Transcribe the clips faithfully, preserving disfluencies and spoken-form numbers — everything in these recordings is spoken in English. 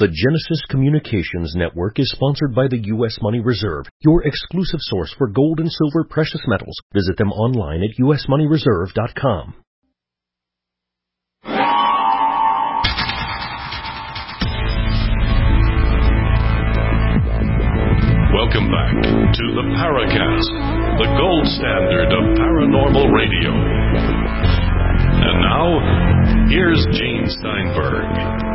The Genesis Communications Network is sponsored by the U S Money Reserve, your exclusive source for gold and silver precious metals. Visit them online at u s money reserve dot com. Welcome back to the Paracast, the gold standard of paranormal radio. And now, here's Gene Steinberg.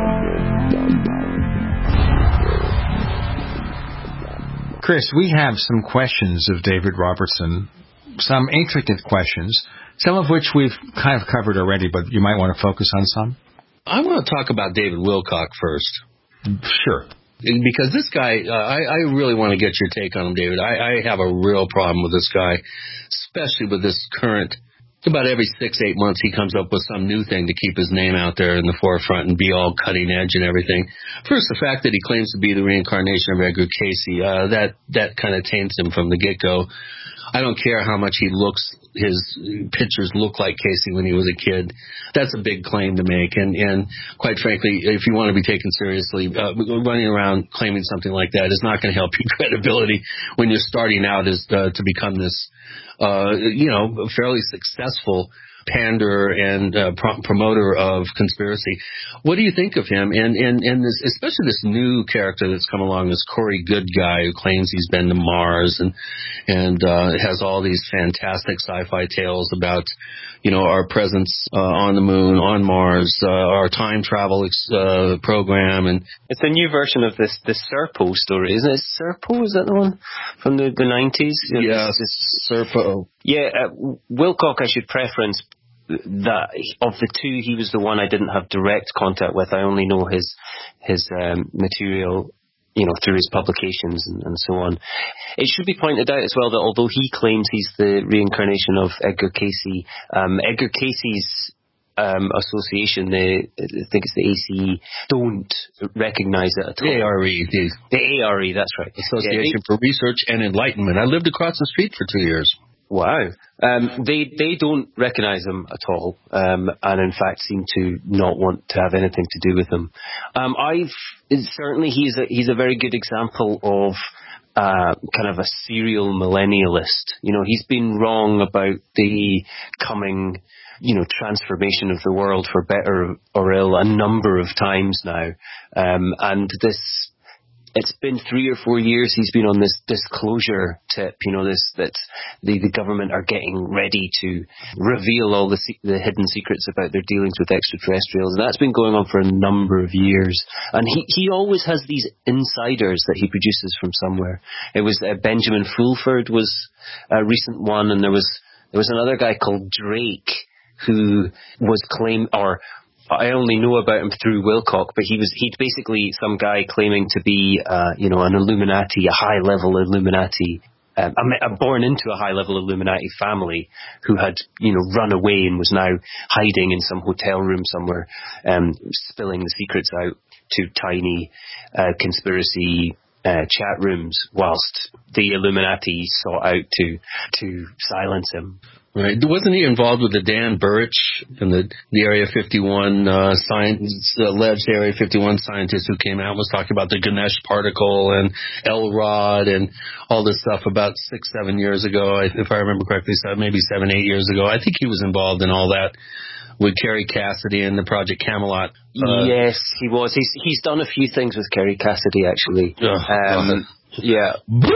Chris, we have some questions of David Robertson, some intricate questions, some of which we've kind of covered already, but you might want to focus on some. I want to talk about David Wilcock first. Sure. Because this guy, uh, I, I really want to get your take on him, David. I, I have a real problem with this guy, especially with this current. About every six, eight months, he comes up with some new thing to keep his name out there in the forefront and be all cutting edge and everything. First, the fact that he claims to be the reincarnation of Edgar Cayce, uh, that that kind of taints him from the get-go. I don't care how much he looks, his pictures look like Casey when he was a kid. That's a big claim to make. And, and quite frankly, if you want to be taken seriously, uh, running around claiming something like that is not going to help your credibility when you're starting out as uh, to become this, uh, you know, fairly successful pander and uh, pro- promoter of conspiracy. What do you think of him? And, and, and this, especially this new character that's come along, this Corey Good guy who claims he's been to Mars and, and, uh, has all these fantastic sci-fi tales about, you know, our presence, uh, on the moon, on Mars, uh, our time travel, uh, program. And it's a new version of this, this Serpo story, isn't it? Serpo, is that the one from the, the nineties? Yes, it's Serpo. Yeah, uh, Wilcock, I should preference that of the two, he was the one I didn't have direct contact with. I only know his his um, material, you know, through his publications and, and so on. It should be pointed out as well that although he claims he's the reincarnation of Edgar Cayce, um, Edgar Cayce's um, association, the, I think it's the A C E, don't recognise it at all. The A R E. The, the A R E, that's right. Association yeah, they, for Research and Enlightenment. I lived across the street for two years. Wow. Um, they they don't recognise him at all, um, and in fact seem to not want to have anything to do with him. Um, I've certainly he's a he's a very good example of uh, kind of a serial millennialist. You know, he's been wrong about the coming, you know, transformation of the world for better or ill a number of times now, um, and this. It's been three or four years he's been on this disclosure tip, you know, this that the, the government are getting ready to reveal all the the hidden secrets about their dealings with extraterrestrials. And that's been going on for a number of years. And he, he always has these insiders that he produces from somewhere. It was uh, Benjamin Fulford was a recent one, and there was there was another guy called Drake who was claimed, or I only know about him through Wilcock, but he was he'd basically some guy claiming to be, uh, you know, an Illuminati, a high-level Illuminati, um, a, a born into a high-level Illuminati family who had, you know, run away and was now hiding in some hotel room somewhere, um, spilling the secrets out to tiny uh, conspiracy uh, chat rooms, whilst the Illuminati sought out to to silence him. Right. Wasn't he involved with the Dan Burrich and the, the Area fifty-one uh, science, alleged Area fifty-one scientist who came out and was talking about the Ganesh particle and L Rod and all this stuff about six, seven years ago, if I remember correctly, maybe seven, eight years ago. I think he was involved in all that with Kerry Cassidy and the Project Camelot. Uh, yes, he was. He's he's done a few things with Kerry Cassidy, actually. Uh, um, yeah.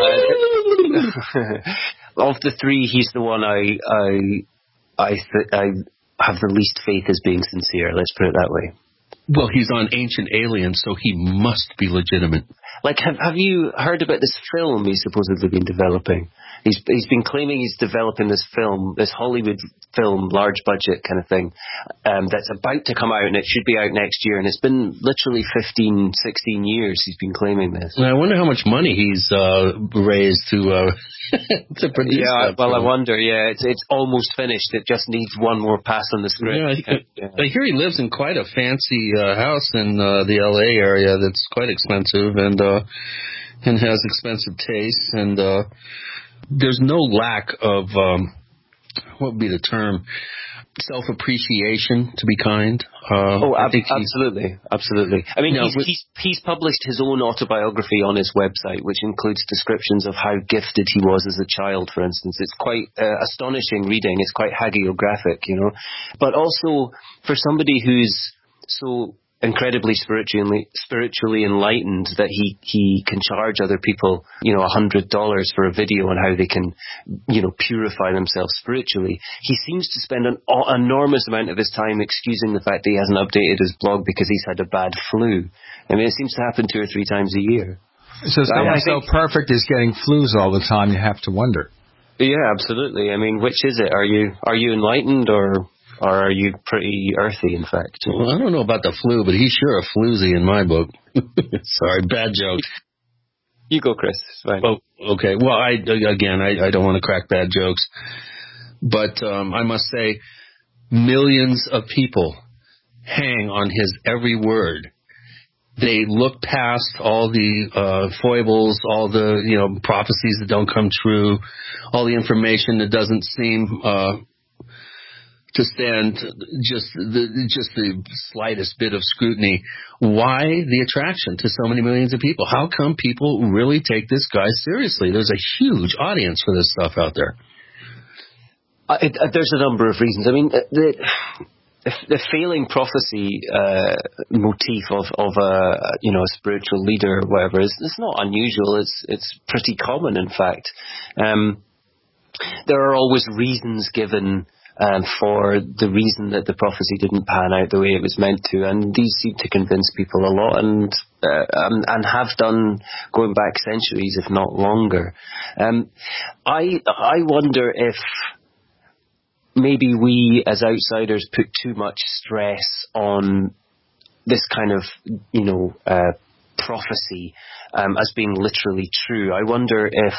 Of the three, he's the one I I I, th- I have the least faith as being sincere. Let's put it that way. Well, he's on Ancient Aliens, so he must be legitimate. Like, have have you heard about this film he's supposedly been developing? He's he's been claiming he's developing this film, this Hollywood film, large budget kind of thing, um, that's about to come out, and it should be out next year. And it's been literally fifteen, sixteen years he's been claiming this. And I wonder how much money he's uh, raised to uh, to produce. Yeah, that well, film. I wonder. Yeah, it's it's almost finished. It just needs one more pass on the script. Yeah, I, yeah. I hear he lives in quite a fancy uh, house in uh, the L A area that's quite expensive and uh, and has expensive tastes, and uh, there's no lack of um, what would be the term self-appreciation, to be kind. Uh, oh, ab- I think absolutely, absolutely. I mean, you know, he's, he's he's published his own autobiography on his website, which includes descriptions of how gifted he was as a child, for instance. It's quite uh, astonishing reading. It's quite hagiographic, you know. But also, for somebody who's so incredibly spiritually spiritually enlightened that he he can charge other people, you know, a hundred dollars for a video on how they can, you know, purify themselves spiritually. He seems to spend an o- enormous amount of his time excusing the fact that he hasn't updated his blog because he's had a bad flu. I mean, it seems to happen two or three times a year. So someone so perfect is getting flus all the time. You have to wonder. Yeah, absolutely. I mean, which is it? Are you are you enlightened or? Or are you pretty earthy, in fact? Well, I don't know about the flu, but he's sure a floozy in my book. Sorry, bad joke. You go, Chris. It's fine. Oh, okay. Well, I again, I, I don't want to crack bad jokes, but um, I must say, millions of people hang on his every word. They look past all the uh, foibles, all the you know prophecies that don't come true, all the information that doesn't seem. Uh, to stand just the just the slightest bit of scrutiny. Why the attraction to so many millions of people? How come people really take this guy seriously? There's a huge audience for this stuff out there. Uh, it, uh, there's a number of reasons. I mean, uh, the, the, the failing prophecy uh, motif of, of a you know a spiritual leader or whatever is it's not unusual. It's it's pretty common, in fact. Um, there are always reasons given. Um, for the reason that the prophecy didn't pan out the way it was meant to, and these seem to convince people a lot, and uh, um, and have done going back centuries, if not longer. Um, I I wonder if maybe we as outsiders put too much stress on this kind of you know uh, prophecy um, as being literally true. I wonder if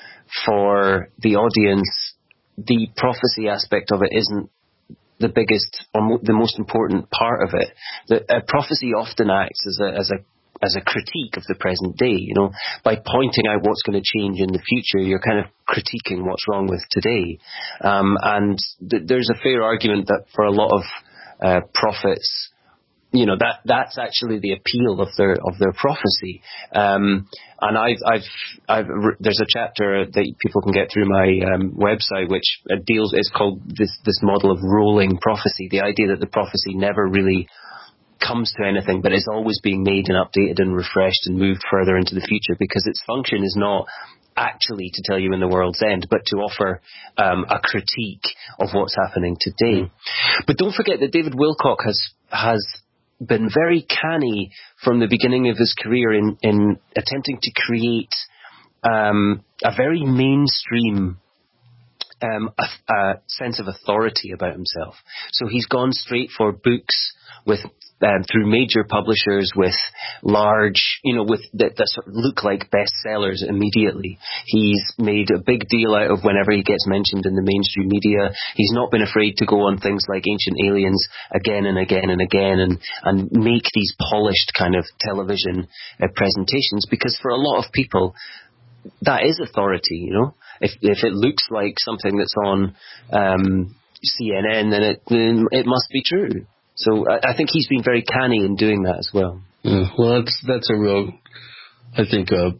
for the audience, the prophecy aspect of it isn't the biggest or mo- the most important part of it. The uh, prophecy often acts as a as a as a critique of the present day. You know, by pointing out what's going to change in the future, you're kind of critiquing what's wrong with today. Um, and th- there's a fair argument that for a lot of uh, prophets, you know, that that's actually the appeal of their of their prophecy. Um, and I've I've I've there's a chapter that people can get through my um, website which deals. It's called this this model of rolling prophecy. The idea that the prophecy never really comes to anything, but is always being made and updated and refreshed and moved further into the future, because its function is not actually to tell you in the world's end, but to offer um, a critique of what's happening today. Mm. But don't forget that David Wilcock has has been very canny from the beginning of his career in, in attempting to create um, a very mainstream um, a, a sense of authority about himself. So he's gone straight for books with um, through major publishers with large, you know, with that, that sort of look like bestsellers immediately. He's made a big deal out of whenever he gets mentioned in the mainstream media. He's not been afraid to go on things like Ancient Aliens again and again and again and, and make these polished kind of television uh, presentations, because for a lot of people, that is authority, you know. If if it looks like something that's on um, C N N, then it then it must be true. So I, I think he's been very canny in doing that as well. Yeah, well, that's that's a real, I think, uh,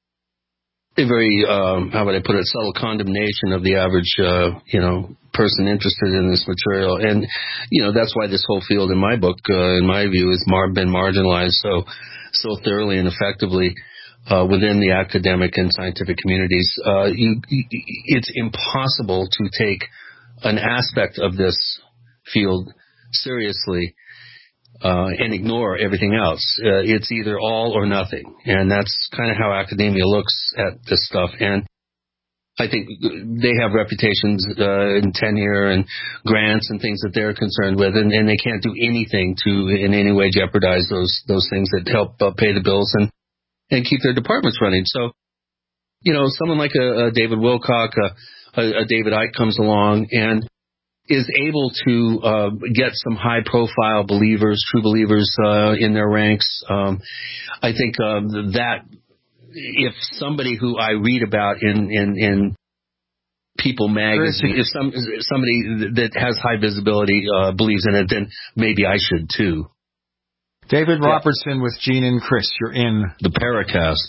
a very um, how would I put it, subtle condemnation of the average, uh, you know, person interested in this material, and you know that's why this whole field in my book, uh, in my view, has mar- been marginalized so so thoroughly and effectively. Uh, within the academic and scientific communities, uh, you, it's impossible to take an aspect of this field seriously uh, and ignore everything else. Uh, it's either all or nothing, and that's kind of how academia looks at this stuff. And I think they have reputations uh, and tenure and grants and things that they're concerned with, and, and they can't do anything to in any way jeopardize those those things that help uh, pay the bills and. and keep their departments running. So, you know, someone like a, a David Wilcock, a, a, a David Icke comes along and is able to uh, get some high-profile believers, true believers uh, in their ranks. Um, I think uh, that if somebody who I read about in, in, in People magazine. If some if somebody that has high visibility uh, believes in it, then maybe I should too. David yeah. Robertson with Gene and Chris. You're in the Paracast.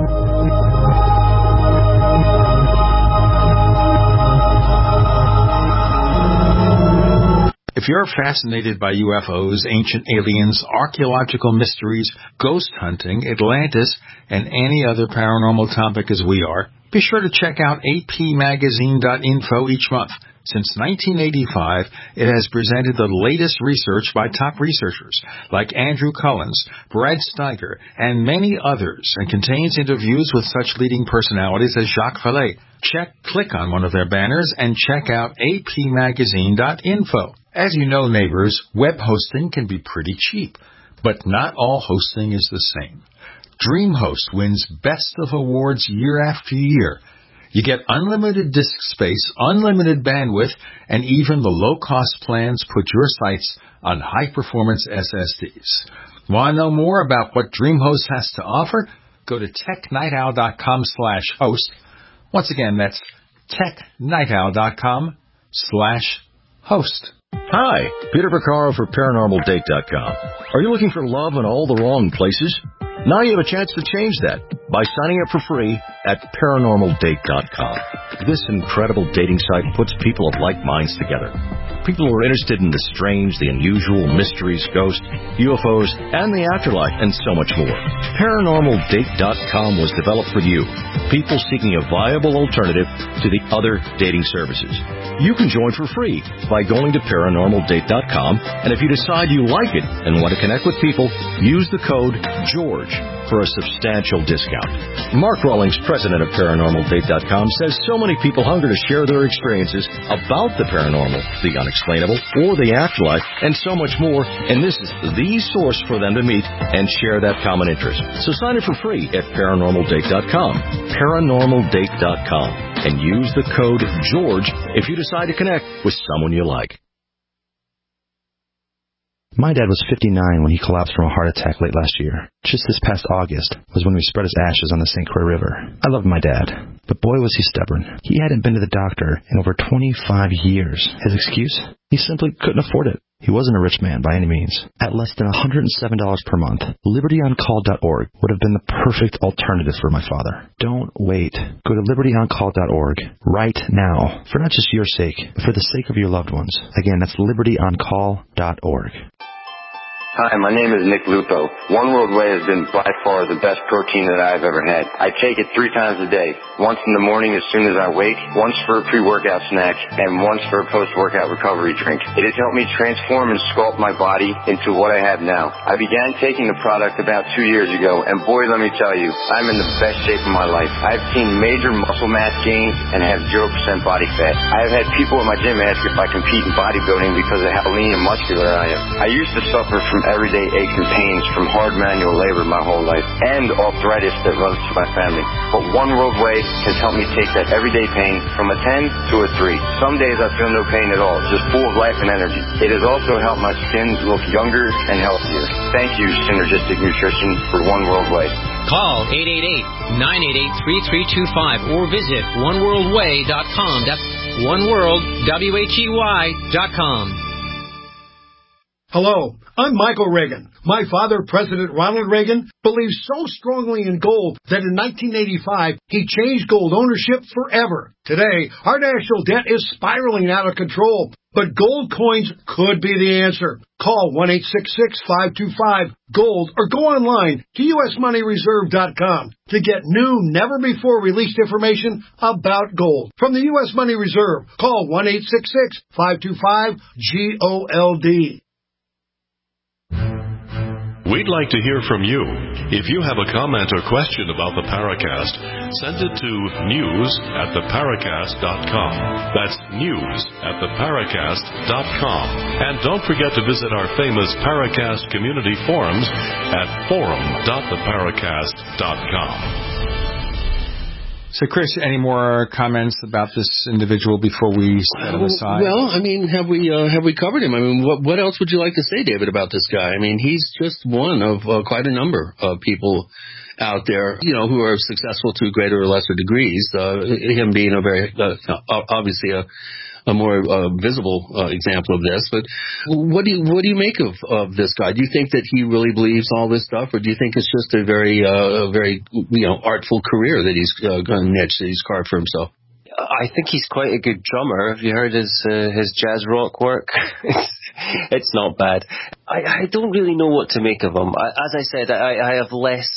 If you're fascinated by U F Os, ancient aliens, archaeological mysteries, ghost hunting, Atlantis, and any other paranormal topic as we are, be sure to check out A P magazine dot info each month. Since nineteen eighty-five, it has presented the latest research by top researchers like Andrew Collins, Brad Steiger, and many others, and contains interviews with such leading personalities as Jacques Vallée. Check, click on one of their banners, and check out A P magazine dot info. As you know, neighbors, web hosting can be pretty cheap, but not all hosting is the same. DreamHost wins Best of Awards year after year. You get unlimited disk space, unlimited bandwidth, and even the low-cost plans put your sites on high-performance S S Ds. Want to know more about what DreamHost has to offer? Go to tech night owl dot com slash host. Once again, that's tech night owl dot com slash host. Hi, Peter Vaccaro for paranormal date dot com. Are you looking for love in all the wrong places? Now you have a chance to change that by signing up for free at paranormal date dot com. This incredible dating site puts people of like minds together. People who are interested in the strange, the unusual, mysteries, ghosts, U F Os, and the afterlife, and so much more. paranormal date dot com was developed for you, people seeking a viable alternative to the other dating services. You can join for free by going to paranormal date dot com, and if you decide you like it and want to connect with people, use the code GEORGE for a substantial discount. Mark Rawlings, president of paranormal date dot com, says so many people hunger to share their experiences about the paranormal, the unexplainable, or the afterlife, and so much more, and this is the source for them to meet and share that common interest. So sign up for free at paranormal date dot com, paranormal date dot com, and use the code GEORGE if you decide to connect with someone you like. My dad was fifty-nine when he collapsed from a heart attack late last year. Just this past August was when we spread his ashes on the Saint Croix River. I loved my dad, but boy was he stubborn. He hadn't been to the doctor in over twenty-five years. His excuse? He simply couldn't afford it. He wasn't a rich man by any means. At less than one hundred seven dollars per month, liberty on call dot org would have been the perfect alternative for my father. Don't wait. Go to liberty on call dot org right now, for not just your sake, but for the sake of your loved ones. Again, that's liberty on call dot org. Hi, my name is Nick Lupo. One World Whey has been by far the best protein that I've ever had. I take it three times a day. Once in the morning as soon as I wake, once for a pre-workout snack, and once for a post-workout recovery drink. It has helped me transform and sculpt my body into what I have now. I began taking the product about two years ago, and boy, let me tell you, I'm in the best shape of my life. I've seen major muscle mass gains and have zero percent body fat. I have had people at my gym ask if I compete in bodybuilding because of how lean and muscular I am. I used to suffer from everyday aches and pains from hard manual labor my whole life, and arthritis that runs through my family. But One World Whey has helped me take that everyday pain from a ten to a three. Some days I feel no pain at all, just full of life and energy. It has also helped my skin look younger and healthier. Thank you, Synergistic Nutrition, for One World Whey. Call eight eight eight, nine eight eight, three three two five or visit one world way dot com. That's oneworld, W H E Y, dot com. Hello, I'm Michael Reagan. My father, President Ronald Reagan, believed so strongly in gold that in nineteen eighty-five, he changed gold ownership forever. Today, our national debt is spiraling out of control, but gold coins could be the answer. Call one eight six six, five two five, GOLD or go online to U S money reserve dot com to get new, never-before-released information about gold. From the U S Money Reserve, call one eight six six, five two five, GOLD. We'd like to hear from you. If you have a comment or question about the Paracast, send it to news at the paracast dot com. That's news at the paracast dot com. And don't forget to visit our famous Paracast community forums at forum dot the paracast dot com. So, Chris, any more comments about this individual before we set him aside? Well, I mean, have we uh, have we covered him? I mean, what what else would you like to say, David, about this guy? I mean, he's just one of uh, quite a number of people out there, you know, who are successful to greater or lesser degrees. Uh, him being a very uh, obviously a. a more uh, visible uh, example of this. But what do you what do you make of, of this guy? Do you think that he really believes all this stuff, or do you think it's just a very uh, a very you know artful career that he's uh, got a niche that he's carved for himself? I think he's quite a good drummer. Have you heard his uh, his jazz rock work? it's, it's not bad. I, I don't really know what to make of him. I, as I said, I, I have less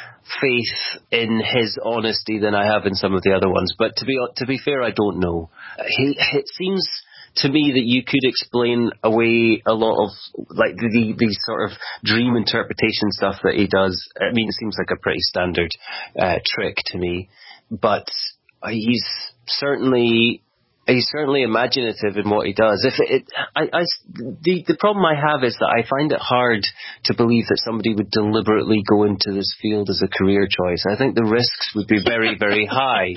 faith in his honesty than I have in some of the other ones. But to be to be fair, I don't know. He, it seems to me that you could explain away a lot of like the the sort of dream interpretation stuff that he does. I mean, it seems like a pretty standard uh, trick to me, but he's certainly. He's certainly imaginative in what he does. If it, it I, I, the the problem I have is that I find it hard to believe that somebody would deliberately go into this field as a career choice. I think the risks would be very, very high.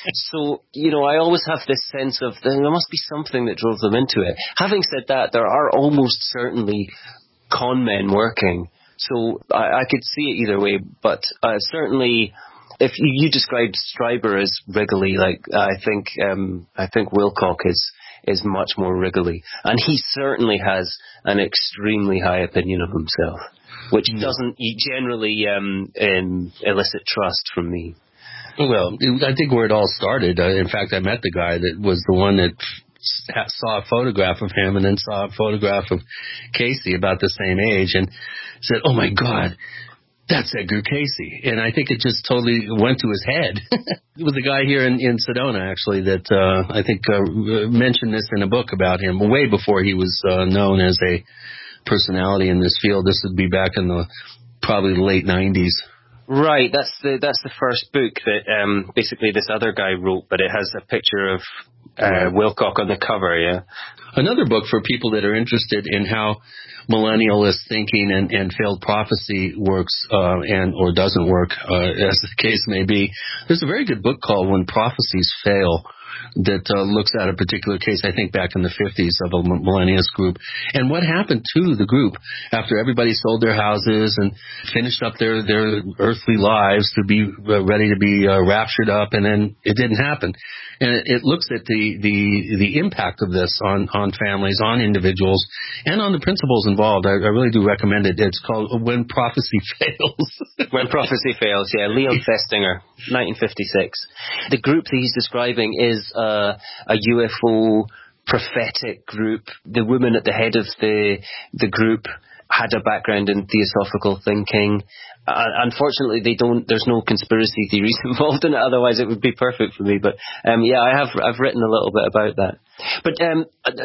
So, you know, I always have this sense of there must be something that drove them into it. Having said that, there are almost certainly con men working. So I, I could see it either way, but uh, certainly. If you, you described Stryber as wriggly, like I think um, I think Wilcock is is much more wriggly, and he certainly has an extremely high opinion of himself, which doesn't generally um, um, elicit trust from me. Well, I think where it all started. Uh, in fact, I met the guy that was the one that saw a photograph of him and then saw a photograph of Casey about the same age and said, "Oh my God. That's Edgar Casey." And I think it just totally went to his head. It was a guy here in, in Sedona, actually, that uh, I think uh, mentioned this in a book about him way before he was uh, known as a personality in this field. This would be back in the probably late nineties. Right, that's the that's the first book that um, basically this other guy wrote, but it has a picture of uh, Wilcock on the cover, yeah. Another book for people that are interested in how millennialist thinking and, and failed prophecy works uh, and or doesn't work, uh, as the case may be. There's a very good book called When Prophecies Fail that uh, looks at a particular case, I think back in the fifties, of a millennialist group. And what happened to the group after everybody sold their houses and finished up their, their earthly lives to be uh, ready to be uh, raptured up, and then it didn't happen. And it, it looks at the, the, the impact of this on, on families, on individuals, and on the principles involved. I, I really do recommend it. It's called When Prophecy Fails. When Prophecy Fails, yeah. Leon Festinger, nineteen fifty-six. The group that he's describing is uh, a U F O prophetic group. The woman at the head of the the group had a background in theosophical thinking. Uh, unfortunately, they don't. There's no conspiracy theories involved in it. Otherwise, it would be perfect for me. But um, yeah, I have I've written a little bit about that. But um,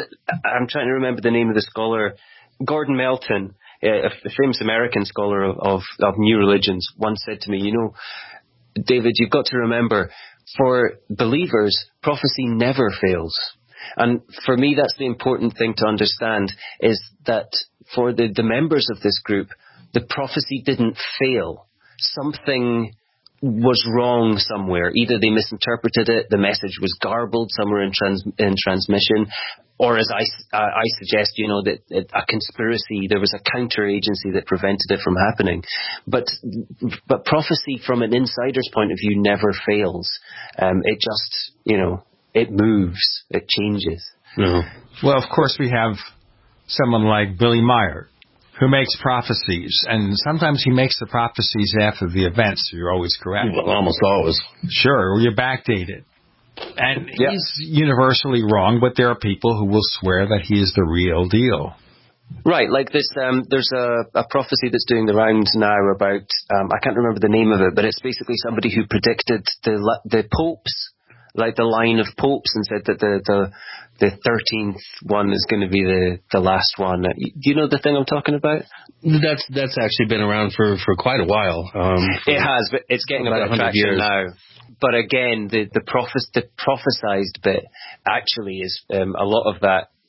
I'm trying to remember the name of the scholar, Gordon Melton, uh, a famous American scholar of, of of new religions, once said to me, "You know, David, you've got to remember, for believers, prophecy never fails." And for me, that's the important thing to understand, is that for the, the members of this group, the prophecy didn't fail. Something was wrong somewhere. Either they misinterpreted it, the message was garbled somewhere in, trans, in transmission, or as I, uh, I suggest, you know, that a conspiracy, there was a counter agency that prevented it from happening. But but prophecy from an insider's point of view never fails. Um, it just, you know, it moves, it changes. No. Well, of course, we have someone like Billy Meyer, who makes prophecies, and sometimes he makes the prophecies after the event, so you're always correct. Well, almost always. Sure, or you're backdated. And yep. He's universally wrong, but there are people who will swear that he is the real deal. Right, like this, um, there's a, a prophecy that's doing the rounds now about, um, I can't remember the name of it, but it's basically somebody who predicted the the popes, like the line of popes, and said that the the, the thirteenth one is going to be the, the last one. Do you know the thing I'm talking about? That's that's actually been around for, for quite a while. Um, it has, but it's getting a bit of traction years. now. But again, the the, prophes- the prophesized bit actually is um, a lot of that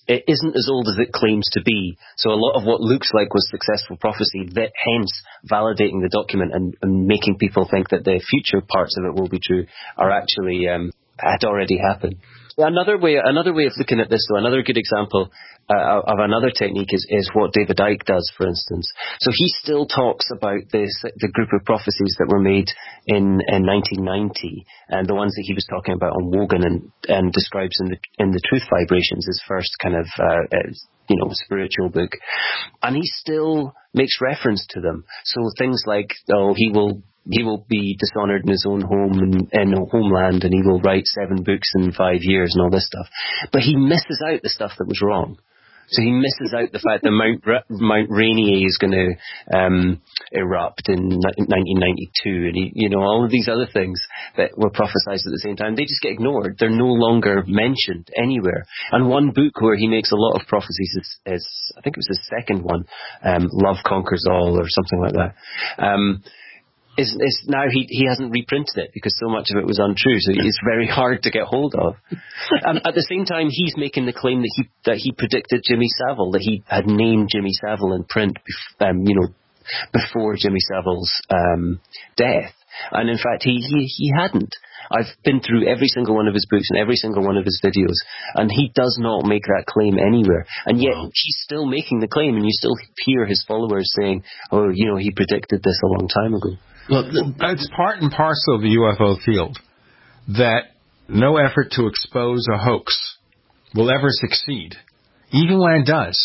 it isn't as old as it claims to be. So a lot of what looks like was successful prophecy, that hence validating the document and, and making people think that the future parts of it will be true, are actually um, had already happened. Another way, another way of looking at this, though, another good example uh, of another technique is, is what David Icke does, for instance. So he still talks about this, the group of prophecies that were made in, in nineteen ninety, and the ones that he was talking about on Wogan, and, and describes in the in the Truth Vibrations, his first kind of uh, uh, you know spiritual book, and he still makes reference to them. So things like, oh, he will. He will be dishonored in his own home and in homeland, and he will write seven books in five years and all this stuff. But he misses out the stuff that was wrong. So he misses out the fact that Mount, Ra- Mount Rainier is going to um, erupt in nineteen ninety-two, and he, you know all of these other things that were prophesied at the same time. They just get ignored. They're no longer mentioned anywhere. And one book where he makes a lot of prophecies is, is I think it was his second one, um, Love Conquers All, or something like that. Um, Is, is now he he hasn't reprinted it because so much of it was untrue, so it's very hard to get hold of. Um, at the same time, he's making the claim that he that he predicted Jimmy Savile, that he had named Jimmy Savile in print, bef- um, you know, before Jimmy Savile's um, death, and in fact he, he he hadn't. I've been through every single one of his books and every single one of his videos, and he does not make that claim anywhere. And yet wow. he's still making the claim, and you still hear his followers saying, "Oh, you know, he predicted this a long time ago." Well, it's part and parcel of the U F O field that no effort to expose a hoax will ever succeed, even when it does.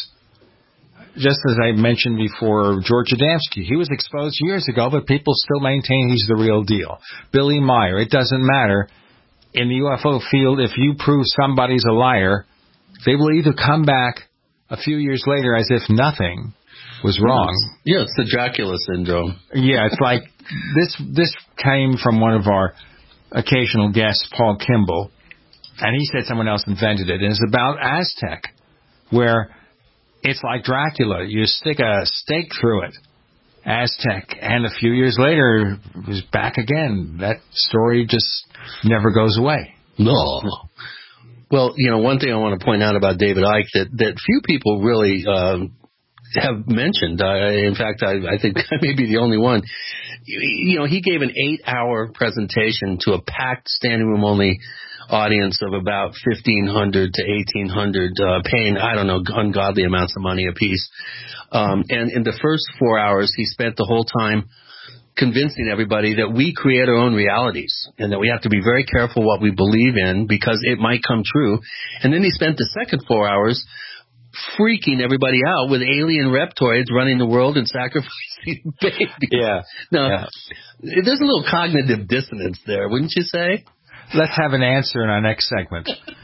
Just as I mentioned before, George Adamski, he was exposed years ago, but people still maintain he's the real deal. Billy Meyer, it doesn't matter. In the U F O field, if you prove somebody's a liar, they will either come back a few years later as if nothing was wrong. Yeah, it's the Dracula syndrome. Yeah, it's like this This came from one of our occasional guests, Paul Kimball, and he said someone else invented it, and it's about Aztec, where it's like Dracula. You stick a stake through it, Aztec, and a few years later, it was back again. That story just never goes away. No. Well, you know, one thing I want to point out about David Icke that, that few people really um, have mentioned. Uh, in fact, I, I think I may be the only one. You, you know, he gave an eight-hour presentation to a packed standing room only audience of about fifteen hundred to eighteen hundred, uh, paying, I don't know, ungodly amounts of money apiece. Um, and in the first four hours, he spent the whole time convincing everybody that we create our own realities and that we have to be very careful what we believe in because it might come true. And then he spent the second four hours freaking everybody out with alien reptoids running the world and sacrificing babies. Yeah. Now, yeah. there's a little cognitive dissonance there, wouldn't you say? Let's have an answer in our next segment.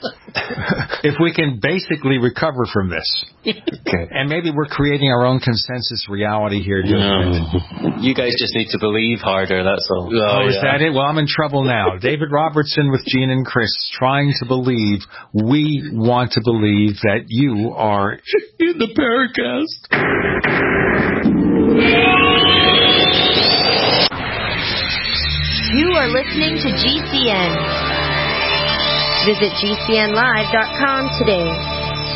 If we can basically recover from this. Okay. And maybe we're creating our own consensus reality here. No. You guys just need to believe harder, that's all. Oh, oh is yeah. that it? Well, I'm in trouble now. David Robertson with Gene and Chris, trying to believe. We want to believe that you are in the Paracast. You are listening to G C N. Visit G C N live dot com today.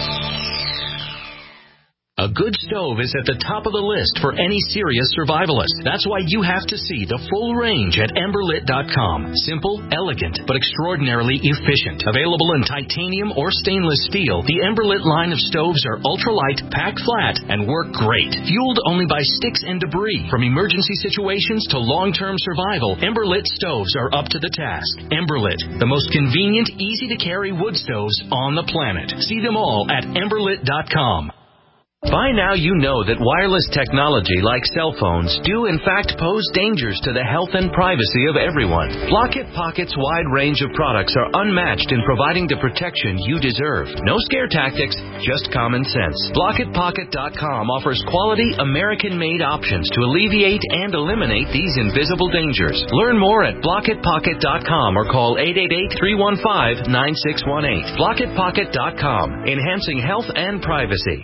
A good stove is at the top of the list for any serious survivalist. That's why you have to see the full range at Ember Lit dot com. Simple, elegant, but extraordinarily efficient. Available in titanium or stainless steel, the Emberlit line of stoves are ultralight, pack flat, and work great. Fueled only by sticks and debris. From emergency situations to long-term survival, Emberlit stoves are up to the task. Emberlit, the most convenient, easy-to-carry wood stoves on the planet. See them all at Ember Lit dot com. By now you know that wireless technology like cell phones do in fact pose dangers to the health and privacy of everyone. Blockit Pocket's wide range of products are unmatched in providing the protection you deserve. No scare tactics, just common sense. Blockit Pocket dot com offers quality American-made options to alleviate and eliminate these invisible dangers. Learn more at Blockit Pocket dot com or call eight eight eight, three one five, nine six one eight. Blockit Pocket dot com, enhancing health and privacy.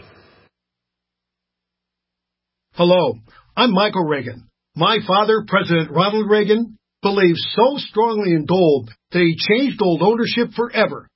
Hello, I'm Michael Reagan. My father, President Ronald Reagan, believes so strongly in gold that he changed gold ownership forever.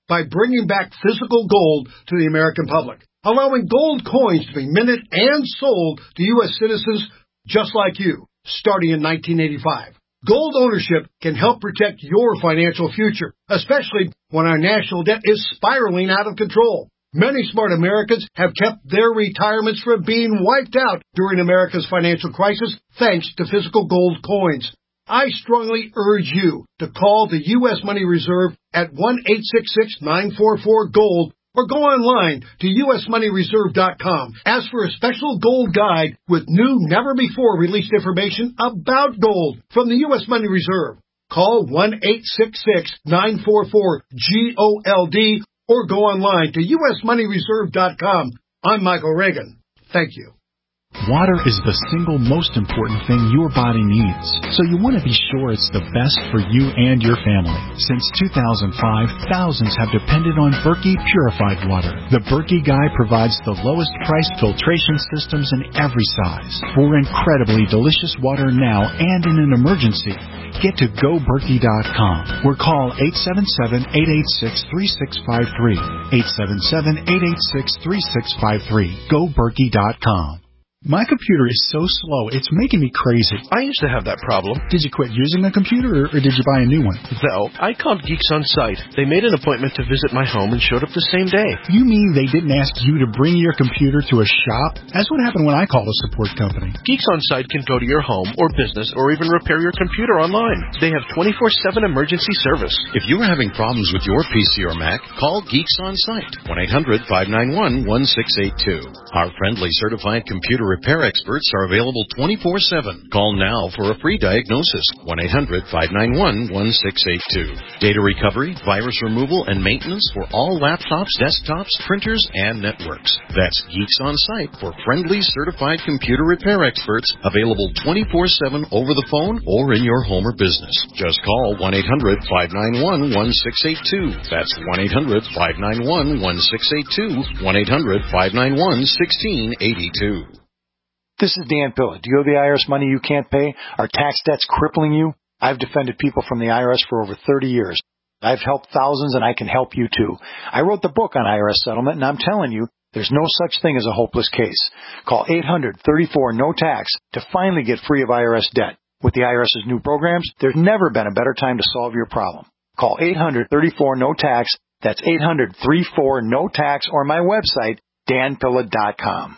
by bringing back physical gold to the American public, allowing gold coins to be minted and sold to U S citizens just like you, starting in nineteen eighty-five. Gold ownership can help protect your financial future, especially when our national debt is spiraling out of control. Many smart Americans have kept their retirements from being wiped out during America's financial crisis thanks to physical gold coins. I strongly urge you to call the U S Money Reserve at one eight six six, nine four four, GOLD or go online to U S money reserve dot com. Ask for a special gold guide with new, never-before-released information about gold from the U S Money Reserve. Call one eight six six, nine four four, GOLD or go online to U S money reserve dot com. I'm Michael Reagan. Thank you. Water is the single most important thing your body needs, so you want to be sure it's the best for you and your family. Since two thousand five, thousands have depended on Berkey Purified Water. The Berkey Guy provides the lowest priced filtration systems in every size. For incredibly delicious water now and in an emergency, get to go berkey dot com or call eight seven seven, eight eight six, three six five three. eight seven seven, eight eight six, three six five three. go berkey dot com. My computer is so slow, it's making me crazy. I used to have that problem. Did you quit using a computer, or, or did you buy a new one? No, I called Geeks On Site. They made an appointment to visit my home and showed up the same day. You mean they didn't ask you to bring your computer to a shop? That's what happened when I called a support company. Geeks On Site can go to your home or business or even repair your computer online. They have twenty-four seven emergency service. If you are having problems with your P C or Mac, call Geeks On Site, one eight hundred, five nine one, one six eight two. Our friendly certified computer repair experts are available twenty-four seven. Call now for a free diagnosis, one eight hundred, five nine one, one six eight two. Data recovery, virus removal, and maintenance for all laptops, desktops, printers, and networks. That's Geeks On Site for friendly certified computer repair experts, available twenty-four seven over the phone or in your home or business. Just call one eight hundred, five nine one, one six eight two. That's one eight hundred, five nine one, one six eight two, one eight hundred, five nine one, one six eight two. This is Dan Pilla. Do you owe the I R S money you can't pay? Are tax debts crippling you? I've defended people from the I R S for over thirty years. I've helped thousands, and I can help you too. I wrote the book on I R S settlement, and I'm telling you, there's no such thing as a hopeless case. Call eight hundred, thirty-four, no tax to finally get free of I R S debt. With the IRS's new programs, there's never been a better time to solve your problem. Call eight hundred, thirty-four, no tax. That's eight hundred, thirty-four, no tax, or my website, dan pilla dot com.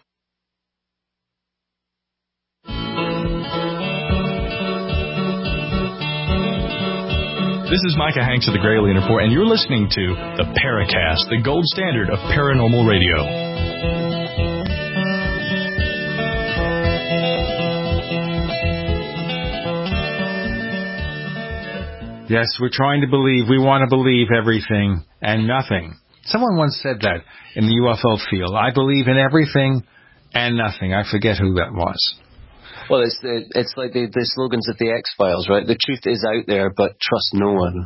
This is Micah Hanks of the Gray Alien Report, and you're listening to the Paracast, the gold standard of paranormal radio. Yes, we're trying to believe. We want to believe everything and nothing. Someone once said that in the U F O field. I believe in everything and nothing. I forget who that was. Well, it's the, it's like the, the slogans of the X-Files, right? The truth is out there, but trust no one.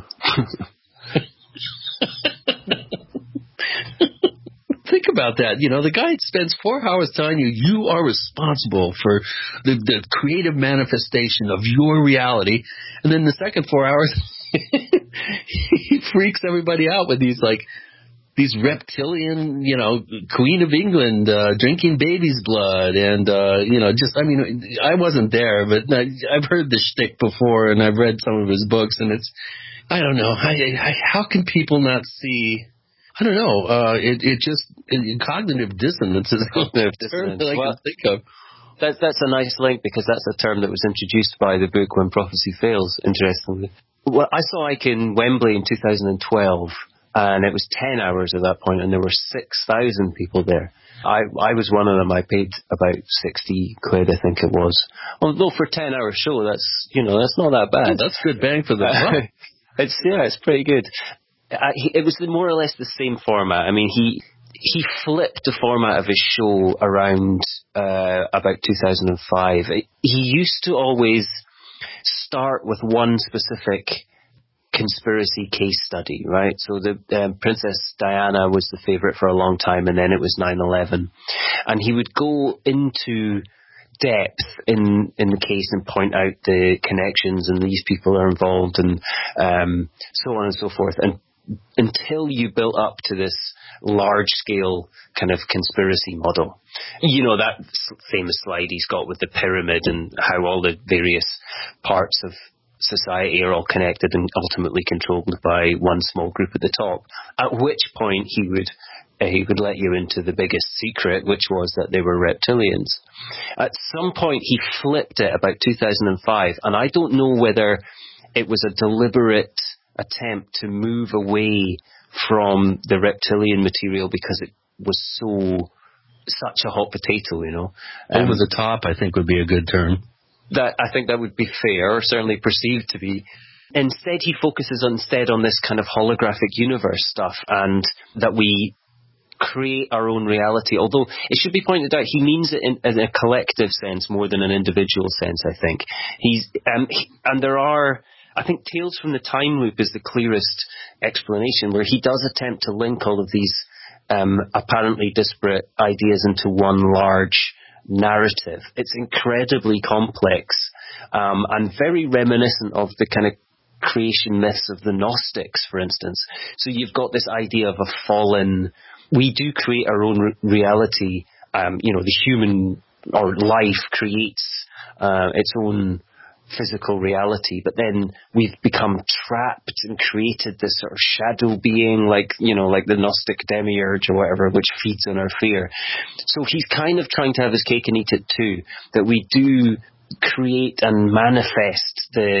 Think about that. You know, the guy spends four hours telling you you are responsible for the, the creative manifestation of your reality, and then the second four hours, he freaks everybody out with these, like, these reptilian, you know, Queen of England uh, drinking baby's blood, and uh, you know, just I mean, I wasn't there, but I, I've heard this shtick before, and I've read some of his books, and it's, I don't know, I, I, how can people not see? I don't know. Uh, it it just it, cognitive dissonance is the only term that I well, can think of. That's that's a nice link, because that's a term that was introduced by the book When Prophecy Fails. Interestingly, well, I saw Ike in Wembley in two thousand twelve. And it was ten hours at that point, and there were six thousand people there. I I was one of them. I paid about sixty quid, I think it was. Although for a ten-hour show, that's, you know, that's not that bad. That's good bang for the buck. It's, yeah, it's pretty good. Uh, he, it was more or less the same format. I mean, he he flipped the format of his show around uh, about two thousand five. He used to always start with one specific conspiracy case study, right? So the um, Princess Diana was the favorite for a long time, and then it was nine eleven. And he would go into depth in in the case and point out the connections, and these people are involved, and um, so on and so forth. And until you built up to this large-scale kind of conspiracy model. You know, that famous slide he's got with the pyramid and how all the various parts of society are all connected and ultimately controlled by one small group at the top, at which point he would uh, he would let you into the biggest secret, which was that they were reptilians. At some point he flipped it about two thousand five, and I don't know whether it was a deliberate attempt to move away from the reptilian material because it was so such a hot potato, you know. Um, Over the top, I think, would be a good term. That I think that would be fair, or certainly perceived to be. Instead, he focuses on, instead on this kind of holographic universe stuff, and that we create our own reality. Although it should be pointed out, he means it in, in a collective sense more than an individual sense. I think he's um, he, and there are. I think Tales from the Time Loop is the clearest explanation, where he does attempt to link all of these um, apparently disparate ideas into one large narrative. It's incredibly complex um, and very reminiscent of the kind of creation myths of the Gnostics, for instance. So you've got this idea of a fallen, we do create our own re- reality, um, you know, the human or life creates uh, its own physical reality, but then we've become trapped and created this sort of shadow being, like, you know, like the Gnostic demiurge or whatever, which feeds on our fear. So he's kind of trying to have his cake and eat it too, that we do create and manifest the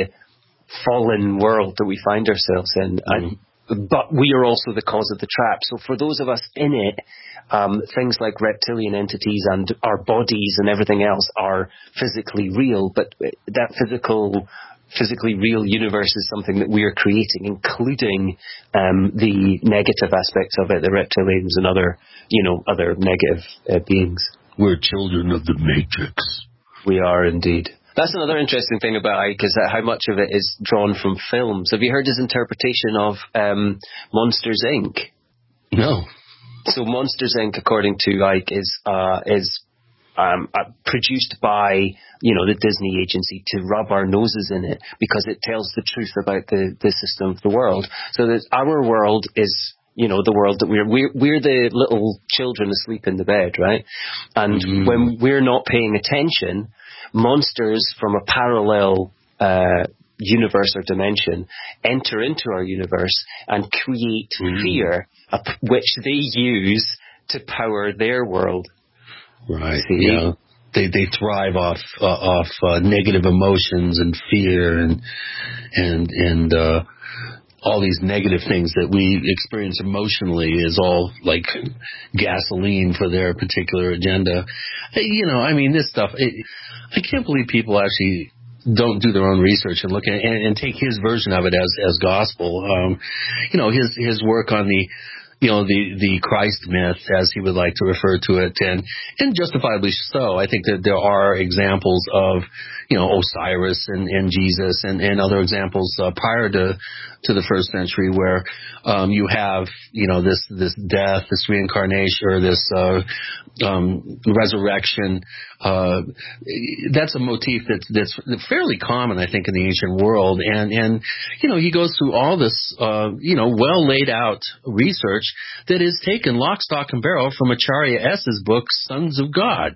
fallen world that we find ourselves in, and, but we are also the cause of the trap. So for those of us in it, Um, things like reptilian entities and our bodies and everything else are physically real, but that physical, physically real universe is something that we are creating, including um, the negative aspects of it, the reptilians and other, you know, other negative uh, beings. We're children of the Matrix. We are indeed. That's another interesting thing about Icke, is that how much of it is drawn from films. Have you heard his interpretation of um, Monsters, Incorporated? No. So Monsters, Incorporated, according to Icke, is uh, is um, uh, produced by, you know, the Disney agency to rub our noses in it, because it tells the truth about the, the system of the world. So that our world is, you know, the world that we're we're, we're the little children asleep in the bed, right? And mm. when we're not paying attention, monsters from a parallel uh, universe or dimension enter into our universe and create mm. fear, uh, which they use to power their world. Right. See? Yeah. They they thrive off uh, off uh, negative emotions and fear and and and uh, all these negative things that we experience emotionally is all like gasoline for their particular agenda. You know, I mean, this stuff. It, I can't believe people actually don't do their own research and look at and, and take his version of it as as gospel. Um, you know, his his work on the, you know, the the Christ myth, as he would like to refer to it, and and justifiably so. I think that there are examples of, you know, Osiris and, and Jesus and, and other examples uh, prior to to the first century where um, you have, you know, this this death, this reincarnation, or this uh, um, resurrection. Uh, that's a motif that's that's fairly common, I think, in the ancient world. And and you know, he goes through all this, uh, you know, well laid out research that is taken lock, stock, and barrel from Acharya S's book, Sons of God.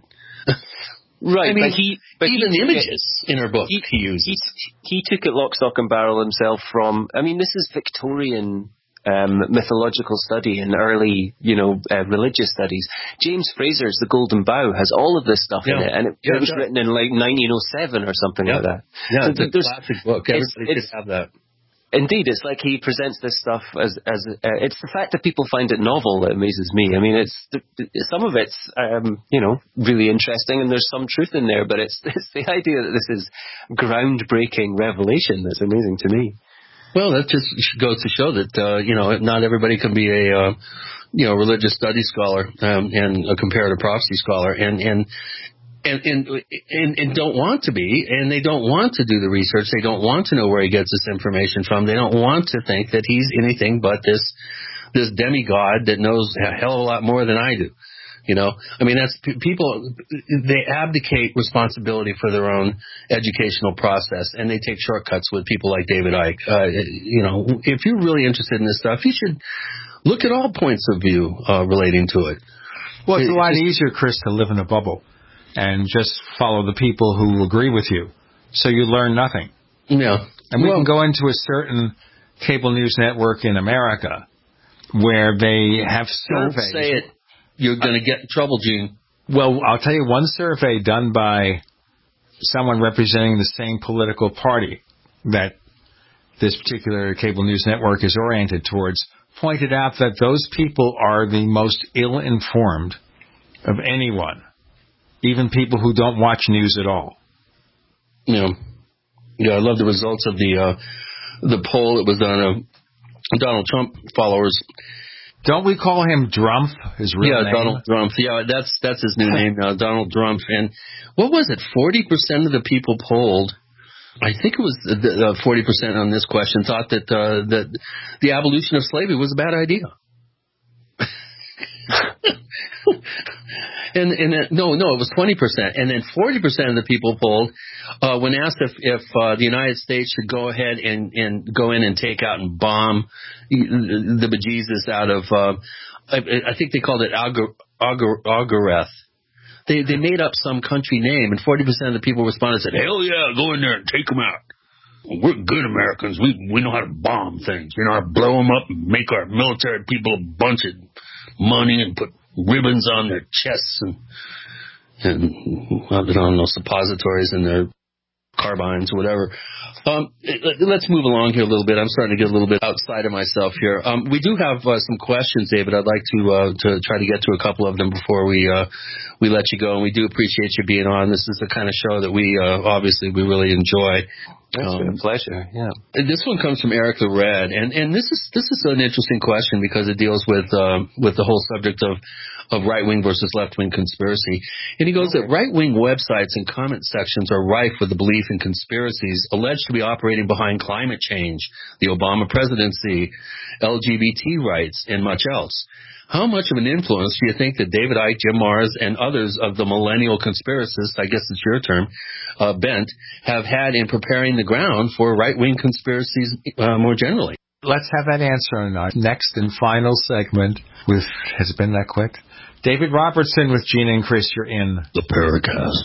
Right, I mean, but he, but even he images it, in her book he, he uses. He, he took it lock, stock, and barrel himself from, I mean, this is Victorian um, mythological study and early, you know, uh, religious studies. James Fraser's The Golden Bough has all of this stuff yeah. in it, and it, yeah, it was yeah. written in like nineteen oh seven or something yeah. like that. Yeah, so it's a classic book. Everybody should have that. Indeed, it's like he presents this stuff as as uh, it's the fact that people find it novel that amazes me. I mean, it's some of it's um, you know, really interesting, and there's some truth in there, but it's it's the idea that this is groundbreaking revelation that's amazing to me. Well, that just goes to show that uh, you know, not everybody can be a uh, you know, religious studies scholar um, and a comparative prophecy scholar, and and. And, and and and don't want to be, and they don't want to do the research. They don't want to know where he gets this information from. They don't want to think that he's anything but this this demigod that knows a hell of a lot more than I do. You know, I mean, that's people, they abdicate responsibility for their own educational process, and they take shortcuts with people like David Icke. Uh, you know, if you're really interested in this stuff, you should look at all points of view uh, relating to it. Well, it's it, a lot just, easier, Chris, to live in a bubble and just follow the people who agree with you, so you learn nothing. Yeah. And we well, can go into a certain cable news network in America where they have surveys. Don't say it. You're going to get in trouble, Gene. Well, I'll tell you one survey done by someone representing the same political party that this particular cable news network is oriented towards pointed out that those people are the most ill-informed of anyone, even people who don't watch news at all. Yeah. Yeah, I love the results of the uh, the poll that was done of Donald Trump followers. Don't we call him Drumpf, his real yeah, name? Yeah, Donald Drumpf. Yeah, that's that's his new name now, Donald Drumpf. And what was it? forty percent of the people polled, I think it was uh, forty percent on this question, thought that uh, that the abolition of slavery was a bad idea. and and uh, no, no, it was twenty percent. And then forty percent of the people polled, uh, when asked if, if uh, the United States should go ahead and, and go in and take out and bomb the bejesus out of, uh, I, I think they called it Algor, Algor, Algoreth. They they made up some country name, and forty percent of the people responded and said, hell yeah, go in there and take them out. We're good Americans. We we know how to bomb things. You know how to blow them up and make our military people a bunch of money and put ribbons on their chests and, and I don't know, suppositories in their carbines or whatever. Um, let's move along here a little bit. I'm starting to get a little bit outside of myself here. Um, we do have uh, some questions, David. I'd like to uh, to try to get to a couple of them before we uh, we let you go. And we do appreciate you being on. This is the kind of show that we uh, obviously we really enjoy. It's um, been a pleasure. Yeah. This one comes from Eric the Red, and and this is this is an interesting question because it deals with uh, with the whole subject of of right-wing versus left-wing conspiracy. And he goes that right-wing websites and comment sections are rife with the belief in conspiracies alleged to be operating behind climate change, the Obama presidency, L G B T rights, and much else. How much of an influence do you think that David Icke, Jim Marrs, and others of the millennial conspiracists, I guess it's your term, uh, bent, have had in preparing the ground for right-wing conspiracies uh, more generally? Let's have that answer in our next and final segment with, has it been that quick? David Robertson with Gene and Chris, you're in the Paracast.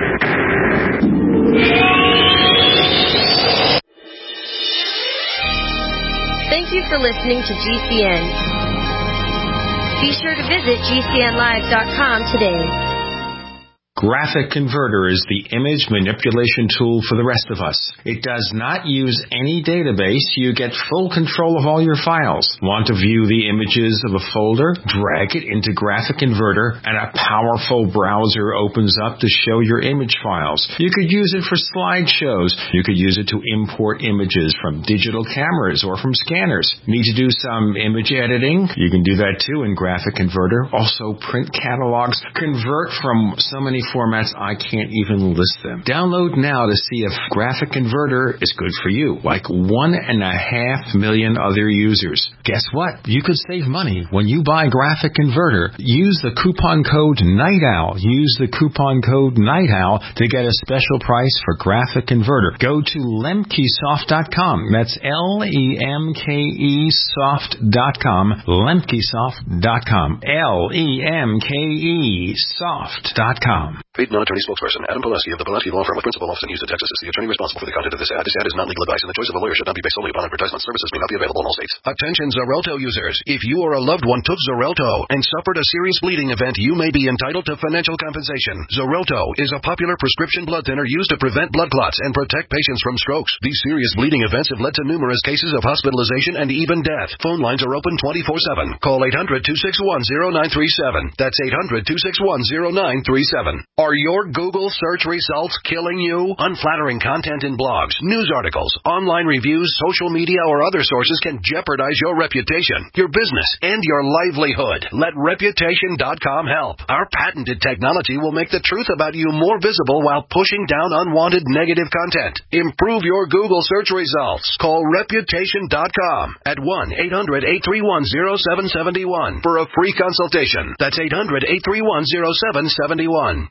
Thank you for listening to G C N. Be sure to visit G C N live dot com today. Graphic Converter is the image manipulation tool for the rest of us. It does not use any database. You get full control of all your files. Want to view the images of a folder? Drag it into Graphic Converter and a powerful browser opens up to show your image files. You could use it for slideshows. You could use it to import images from digital cameras or from scanners. Need to do some image editing? You can do that too in Graphic Converter. Also print catalogs. Convert from so many formats I can't even list them. Download now to see if Graphic Converter is good for you, like one and a half million other users. Guess what? You could save money when you buy Graphic Converter. Use the coupon code NIGHTOWL. Use the coupon code NIGHTOWL to get a special price for Graphic Converter. Go to lemkesoft dot com. That's L E M K E soft dot com. lemkesoft dot com. L E M K E soft dot com. Paid non-attorney spokesperson Adam Pulaski of the Pulaski Law Firm with principal office in Houston, Texas is the attorney responsible for the content of this ad. This ad is not legal advice, and the choice of a lawyer should not be based solely upon advertisement. Services may not be available in all states. Attention Xarelto users. If you or a loved one took Xarelto and suffered a serious bleeding event, you may be entitled to financial compensation. Xarelto is a popular prescription blood thinner used to prevent blood clots and protect patients from strokes. These serious bleeding events have led to numerous cases of hospitalization and even death. Phone lines are open twenty-four seven. Call eight hundred, two six one, zero nine three seven. That's eight hundred, two six one, zero nine three seven. Or Are your Google search results killing you? Unflattering content in blogs, news articles, online reviews, social media, or other sources can jeopardize your reputation, your business, and your livelihood. Let Reputation dot com help. Our patented technology will make the truth about you more visible while pushing down unwanted negative content. Improve your Google search results. Call Reputation dot com at one eight hundred eight three one zero seven seven one for a free consultation. That's eight hundred eight three one zero seven seven one.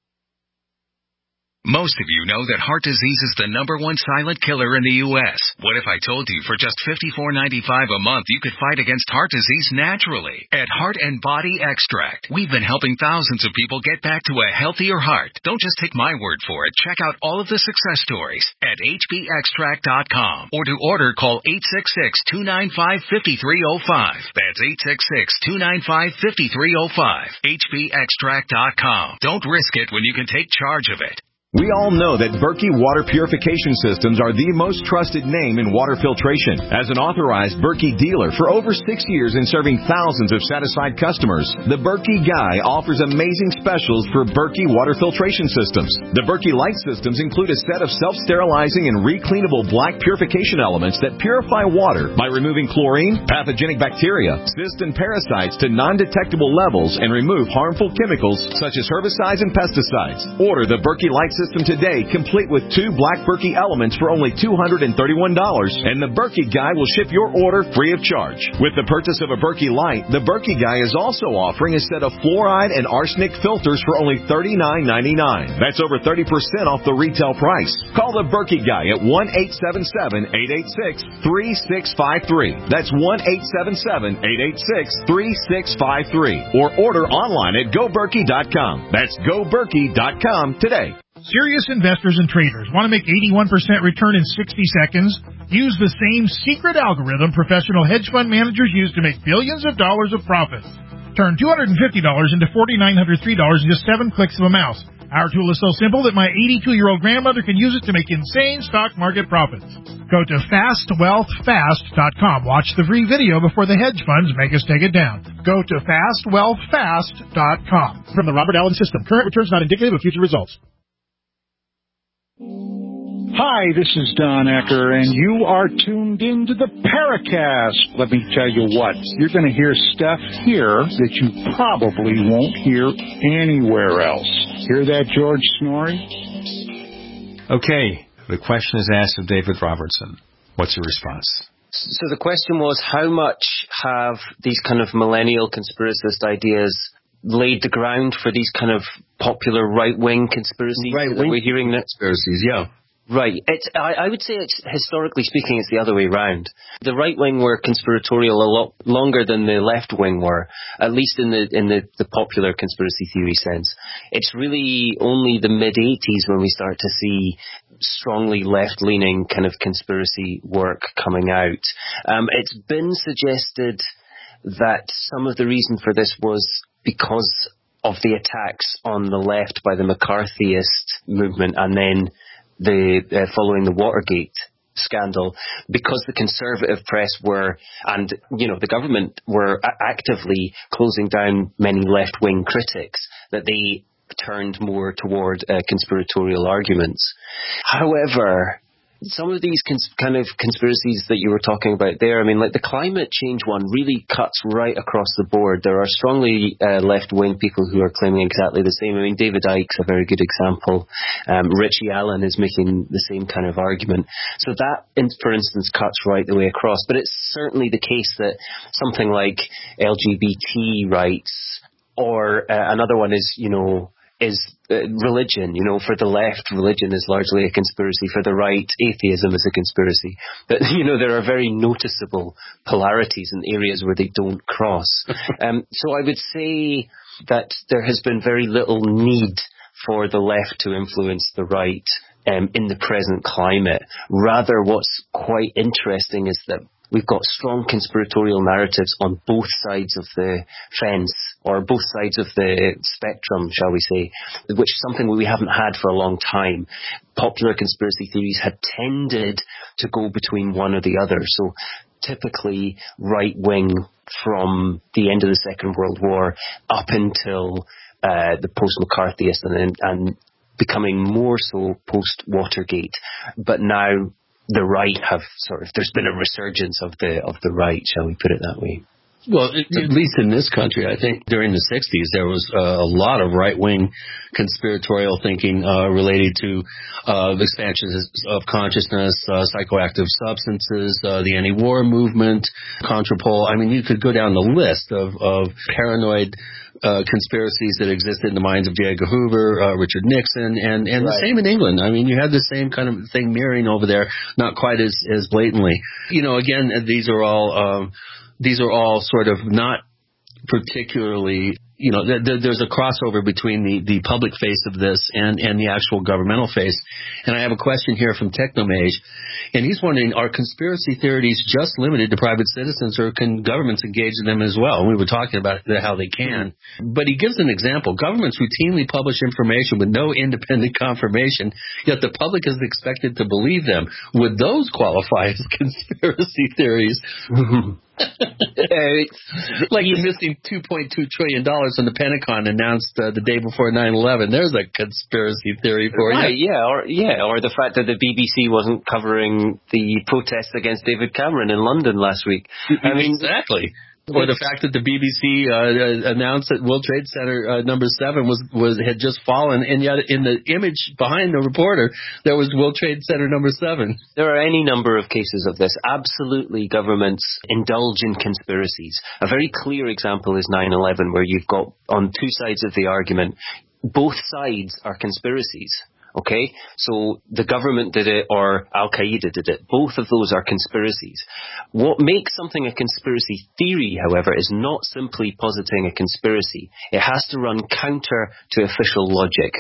Most of you know that heart disease is the number one silent killer in the U S What if I told you for just fifty-four ninety-five a month you could fight against heart disease naturally? At Heart and Body Extract, we've been helping thousands of people get back to a healthier heart. Don't just take my word for it. Check out all of the success stories at H B extract dot com. Or to order, call eight six six, two nine five, five three zero five. That's eight six six, two nine five, five three zero five. H B extract dot com. Don't risk it when you can take charge of it. We all know that Berkey Water Purification Systems are the most trusted name in water filtration. As an authorized Berkey dealer for over six years and serving thousands of satisfied customers, the Berkey Guy offers amazing specials for Berkey water filtration systems. The Berkey Light systems include a set of self-sterilizing and recleanable black purification elements that purify water by removing chlorine, pathogenic bacteria, cysts, and parasites to non-detectable levels and remove harmful chemicals such as herbicides and pesticides. Order the Berkey Light system System today, complete with two black Berkey elements for only two hundred thirty-one dollars, and the Berkey Guy will ship your order free of charge. With the purchase of a Berkey Light, the Berkey Guy is also offering a set of fluoride and arsenic filters for only thirty-nine ninety-nine. That's over thirty percent off the retail price. Call the Berkey Guy at one eight seven seven, eight eight six, three six five three. That's one eight seven seven, eight eight six, three six five three. Or order online at go berkey dot com. That's go berkey dot com today. Serious investors and traders want to make eighty-one percent return in sixty seconds? Use the same secret algorithm professional hedge fund managers use to make billions of dollars of profit. Turn two hundred fifty dollars into four thousand nine hundred three dollars in just seven clicks of a mouse. Our tool is so simple that my eighty-two-year-old grandmother can use it to make insane stock market profits. Go to fast wealth fast dot com. Watch the free video before the hedge funds make us take it down. Go to fast wealth fast dot com. From the Robert Allen System. Current returns not indicative of future results. Hi, this is Don Ecker, and you are tuned into the Paracast. Let me tell you what, you're going to hear stuff here that you probably won't hear anywhere else. Hear that, George Snorri? Okay, the question is asked of David Robertson. What's your response? So the question was, how much have these kind of millennial conspiracist ideas laid the ground for these kind of popular right-wing conspiracies right-wing that we're hearing now? Conspiracies, yeah. Right. It's, I, I would say, it's historically speaking, it's the other way round. The right wing were conspiratorial a lot longer than the left wing were, at least in the in the, the popular conspiracy theory sense. It's really only the mid eighties when we start to see strongly left-leaning kind of conspiracy work coming out. Um, it's been suggested that some of the reason for this was because of the attacks on the left by the McCarthyist movement, and then the uh, following the Watergate scandal, because the conservative press were, and you know, the government were a- actively closing down many left-wing critics, that they turned more toward uh, conspiratorial arguments. However, some of these cons- kind of conspiracies that you were talking about there, I mean, like the climate change one really cuts right across the board. There are strongly uh, left-wing people who are claiming exactly the same. I mean, David Icke's a very good example. Um, Richie Allen is making the same kind of argument. So that, in, for instance, cuts right the way across. But it's certainly the case that something like L G B T rights, or uh, another one is, you know, is uh, religion. You know, for the left, religion is largely a conspiracy. For the right, atheism is a conspiracy. But, you know, there are very noticeable polarities in areas where they don't cross. um, so I would say that there has been very little need for the left to influence the right um, in the present climate. Rather, what's quite interesting is that we've got strong conspiratorial narratives on both sides of the fence, or both sides of the spectrum, shall we say, which is something we haven't had for a long time. Popular conspiracy theories had tended to go between one or the other. So typically right-wing from the end of the Second World War up until uh, the post-McCarthyist and, and becoming more so post-Watergate. But now the right have sort of, there's been a resurgence of the of the right, shall we put it that way. Well, at least in this country, I think during the sixties, there was uh, a lot of right-wing conspiratorial thinking uh, related to uh, the expansion of consciousness, uh, psychoactive substances, uh, the anti-war movement, Contrapol. I mean, you could go down the list of, of paranoid uh, conspiracies that existed in the minds of J. Edgar Hoover, uh, Richard Nixon, and, and right. the same in England. I mean, you had the same kind of thing mirroring over there, not quite as, as blatantly. You know, again, these are all... Um, These are all sort of not particularly, you know, th- th- there's a crossover between the, the public face of this and, and the actual governmental face. And I have a question here from Technomage, and he's wondering, are conspiracy theories just limited to private citizens, or can governments engage in them as well? And we were talking about how they can. But he gives an example. Governments routinely publish information with no independent confirmation, yet the public is expected to believe them. Would those qualify as conspiracy theories? uh, like the missing two point two trillion dollars when the Pentagon announced uh, the day before nine eleven. There's a conspiracy theory for right, you. Yeah, or yeah, or the fact that the B B C wasn't covering the protests against David Cameron in London last week. I mean, exactly. Or the fact that the B B C uh, announced that World Trade Center uh, number seven was, was had just fallen, and yet in the image behind the reporter, there was World Trade Center number seven. There are any number of cases of this. Absolutely, governments indulge in conspiracies. A very clear example is nine eleven, where you've got, on two sides of the argument, both sides are conspiracies. Okay, so the government did it or Al-Qaeda did it. Both of those are conspiracies. What makes something a conspiracy theory, however, is not simply positing a conspiracy. It has to run counter to official logic.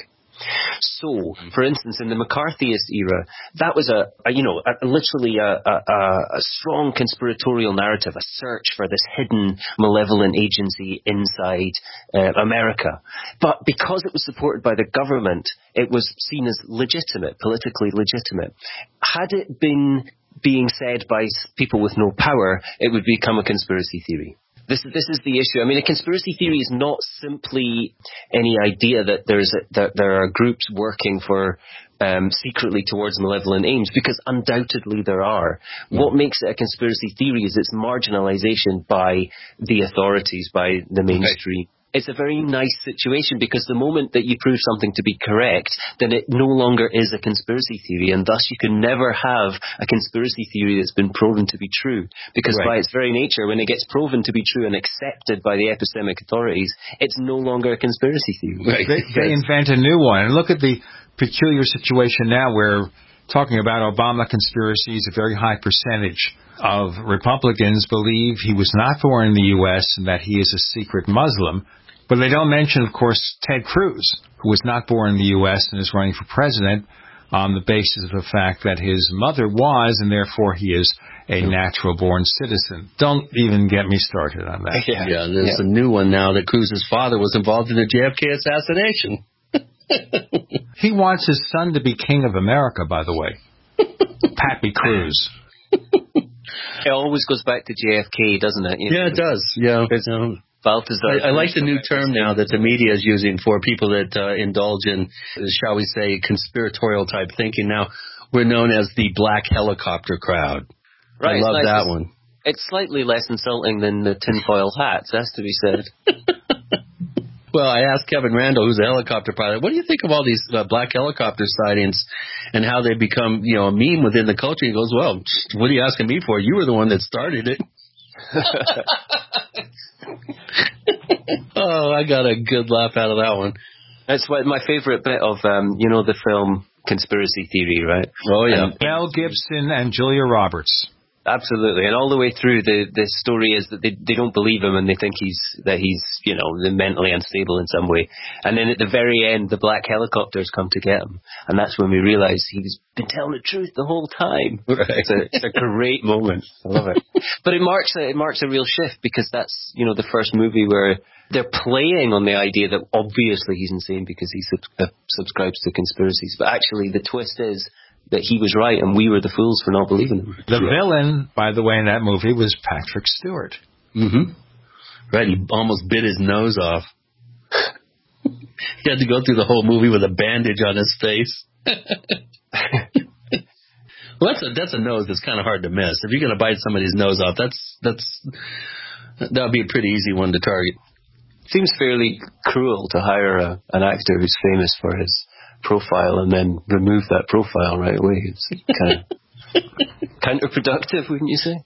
So, for instance, in the McCarthyist era, that was a, a you know, a, literally a, a, a strong conspiratorial narrative, a search for this hidden malevolent agency inside uh, America. But because it was supported by the government, it was seen as legitimate, politically legitimate. Had it been being said by people with no power, it would become a conspiracy theory. This, this is the issue. I mean, a conspiracy theory is not simply any idea that there's a, that there are groups working for um, secretly towards malevolent aims, because undoubtedly there are. Mm. What makes it a conspiracy theory is its marginalization by the authorities, by the mainstream. Right. It's a very nice situation, because the moment that you prove something to be correct, then it no longer is a conspiracy theory, and thus you can never have a conspiracy theory that's been proven to be true, because right. by its very nature, when it gets proven to be true and accepted by the epistemic authorities, it's no longer a conspiracy theory. Right. They, they invent a new one. And look at the peculiar situation now where, talking about Obama conspiracies, a very high percentage of Republicans believe he was not born in the U S and that he is a secret Muslim. But they don't mention, of course, Ted Cruz, who was not born in the U S and is running for president on the basis of the fact that his mother was, and therefore he is a natural-born citizen. Don't even get me started on that. Yeah, yeah there's yeah. a new one now that Cruz's father was involved in the J F K assassination. He wants his son to be king of America, by the way. Pappy Cruz. It always goes back to J F K, doesn't it? You yeah, know, it does. Yeah. Um, I, I like the new term now that the media is using for people that uh, indulge in, shall we say, conspiratorial type thinking. Now, we're known as the black helicopter crowd. Right, I love nice. that one. It's slightly less insulting than the tinfoil hats, has to be said. Well, I asked Kevin Randall, who's a helicopter pilot, what do you think of all these uh, black helicopter sightings and how they become, you know, a meme within the culture? He goes, well, what are you asking me for? You were the one that started it. Oh, I got a good laugh out of that one. That's what my favorite bit of, um, you know, the film Conspiracy Theory, right? Oh, yeah. And Mel Gibson and Julia Roberts. Absolutely, and all the way through, the the story is that they they don't believe him, and they think he's that he's you know mentally unstable in some way. And then at the very end, the black helicopters come to get him, and that's when we realise he's been telling the truth the whole time. Right. It's a it's a great moment. I love it. But it marks a, it marks a real shift, because that's you know the first movie where they're playing on the idea that obviously he's insane because he sub- uh, subscribes to conspiracies, but actually the twist is that he was right and we were the fools for not believing him. The villain, by the way, in that movie was Patrick Stewart. Mm-hmm. Right, he almost bit his nose off. He had to go through the whole movie with a bandage on his face. Well, that's a that's a nose that's kind of hard to miss. If you're going to bite somebody's nose off, that's that's that would be a pretty easy one to target. Seems fairly cruel to hire a, an actor who's famous for his profile and then remove that profile right away. It's kind of counterproductive, wouldn't you say?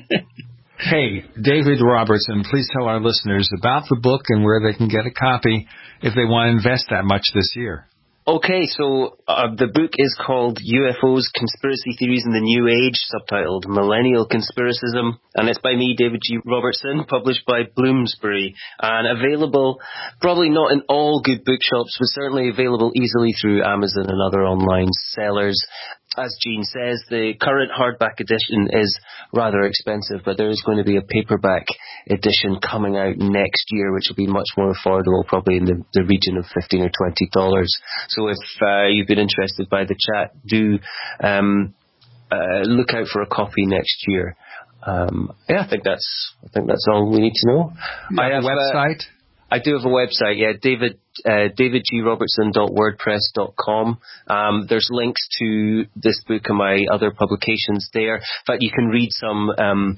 Hey, David Robertson, please tell our listeners about the book and where they can get a copy if they want to invest that much this year. Okay, so uh, the book is called U F Os, Conspiracy Theories in the New Age, subtitled Millennial Conspiracism, and it's by me, David G. Robertson, published by Bloomsbury, and available probably not in all good bookshops, but certainly available easily through Amazon and other online sellers. As Gene says, the current hardback edition is rather expensive, but there is going to be a paperback edition coming out next year, which will be much more affordable, probably in the, the region of fifteen or twenty dollars. So if uh, you've been interested by the chat, do um, uh, look out for a copy next year. Um, yeah, I think that's I think that's all we need to know. You I have have a website. Uh, I do have a website, yeah, David uh, david g robertson dot wordpress dot com. Um, there's links to this book and my other publications there. In fact, you can read some um,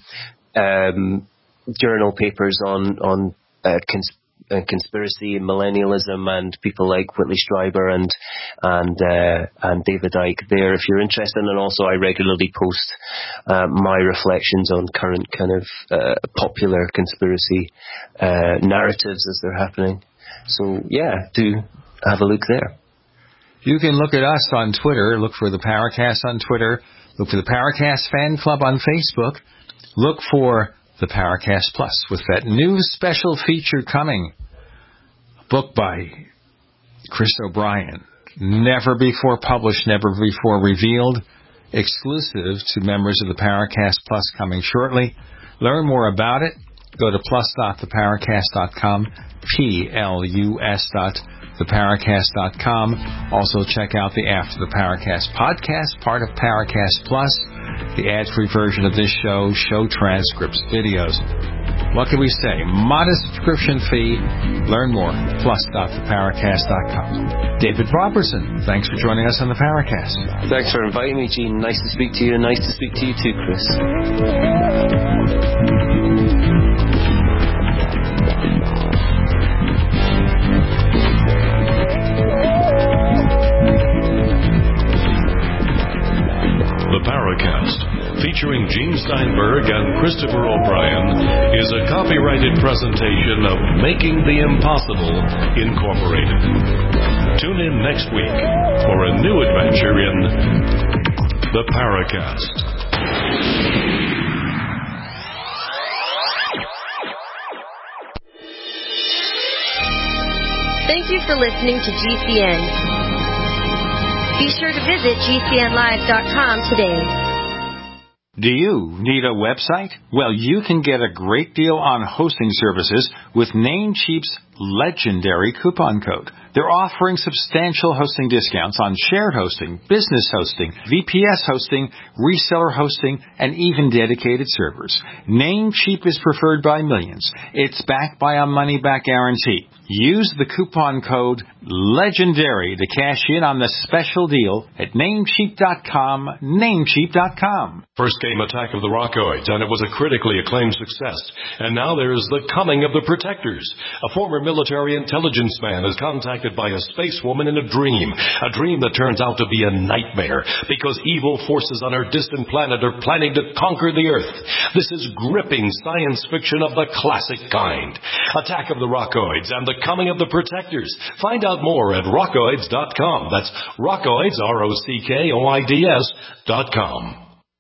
um, journal papers on on uh, cons- uh, conspiracy and millennialism, and people like Whitley Strieber and and uh, and David Icke there if you're interested. And also, I regularly post uh, my reflections on current kind of uh, popular conspiracy uh, narratives as they're happening. So yeah, do have a look there. You can look at us on Twitter. Look for the Paracast on Twitter. Look for the Paracast Fan Club on Facebook. Look for the Paracast Plus with that new special feature coming. Book by Chris O'Brien. Never before published, never before revealed. Exclusive to members of the Paracast Plus coming shortly. Learn more about it. Go to plus dot the paracast dot com. P L U S dot the paracast dot com. Also check out the After the Paracast podcast, part of Paracast Plus. The ad-free version of this show, show transcripts, videos. What can we say? Modest subscription fee. Learn more. plus dot the paracast dot com. David Robertson, thanks for joining us on the Paracast. Thanks for inviting me, Gene. Nice to speak to you, and nice to speak to you too, Chris. The Paracast, featuring Gene Steinberg and Christopher O'Brien, is a copyrighted presentation of Making the Impossible, Incorporated. Tune in next week for a new adventure in The Paracast. Thank you for listening to G C N. Be sure to visit G C N live dot com today. Do you need a website? Well, you can get a great deal on hosting services with Namecheap's legendary coupon code. They're offering substantial hosting discounts on shared hosting, business hosting, V P S hosting, reseller hosting, and even dedicated servers. Namecheap is preferred by millions. It's backed by a money-back guarantee. Use the coupon code LEGENDARY to cash in on the special deal at namecheap dot com, namecheap dot com. First came Attack of the Rockoids, and it was a critically acclaimed success. And now there is The Coming of the Protectors. A former military intelligence man is contacted by a space woman in a dream, a dream that turns out to be a nightmare because evil forces on her distant planet are planning to conquer the Earth. This is gripping science fiction of the classic kind. Attack of the Rockoids and The Coming of the Protectors. Find out more at rockoids dot com. That's Rockoids, R O C K O I D S dot com.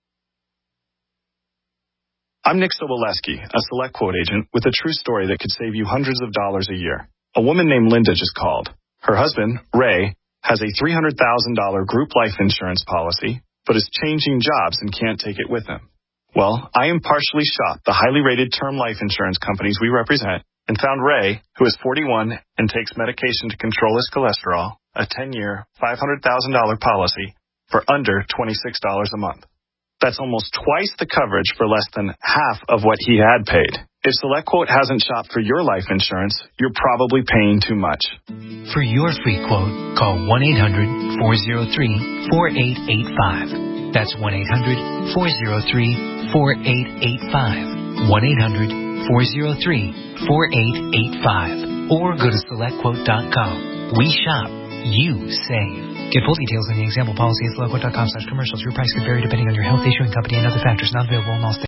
I'm Nick Soboleski, a Select Quote agent with a true story that could save you hundreds of dollars a year. A woman named Linda just called. Her husband, Ray, has a three hundred thousand dollars group life insurance policy, but is changing jobs and can't take it with him. Well, I impartially shopped the highly rated term life insurance companies we represent and found Ray, who is forty-one and takes medication to control his cholesterol, a ten-year, five hundred thousand dollars policy for under twenty-six dollars a month. That's almost twice the coverage for less than half of what he had paid. If SelectQuote hasn't shopped for your life insurance, you're probably paying too much. For your free quote, call one eight hundred, four oh three, four eight eight five. That's one eight hundred, four oh three, four eight eight five. one eight hundred, four oh three, four eight eight five. Or go to select quote dot com. We shop. You save. Get full details in the example policy at select quote dot com slash commercials. Your price could vary depending on your health, issuing company, and other factors. Not available in all states.